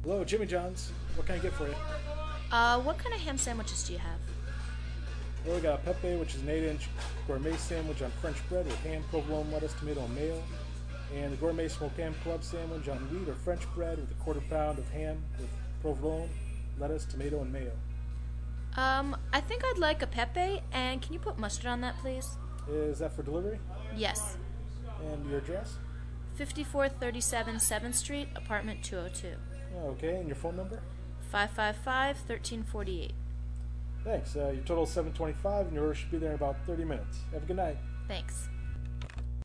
Hello, Jimmy John's. What can I get for you? What kind of ham sandwiches do you have? Well, we got a Pepe, which is an 8-inch gourmet sandwich on French bread with ham, provolone, lettuce, tomato, and mayo. And the gourmet smoked ham club sandwich on wheat or French bread with a quarter pound of ham with provolone, lettuce, tomato, and mayo. I think I'd like a Pepe, and can you put mustard on that, please? Is that for delivery? Yes. And your address? 5437 7th Street, apartment 202. Okay, and your phone number? 555-1348. Thanks. Your total is $7.25, and your order should be there in about 30 minutes. Have a good night. Thanks.